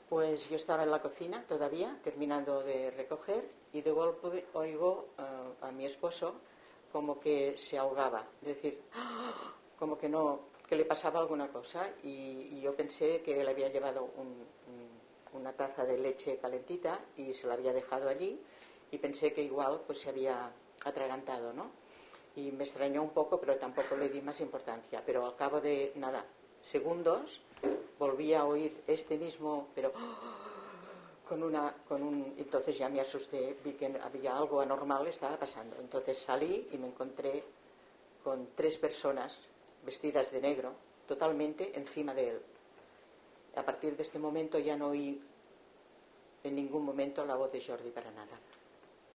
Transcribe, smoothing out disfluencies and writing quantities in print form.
Pues yo estaba en la cocina todavía, terminando de recoger, y de golpe oigo a mi esposo como que se ahogaba, es decir, como que no, que le pasaba alguna cosa, y yo pensé que él había llevado una taza de leche calentita y se la había dejado allí, y pensé que igual pues se había atragantado, ¿no? Y me extrañó un poco, pero tampoco le di más importancia. Pero al cabo de nada, segundos, volví a oír este mismo, pero entonces ya me asusté, vi que había algo anormal estaba pasando. Entonces salí y me encontré con 3 personas vestidas de negro, totalmente encima de él. A partir de este momento ya no oí en ningún momento la voz de Jordi para nada.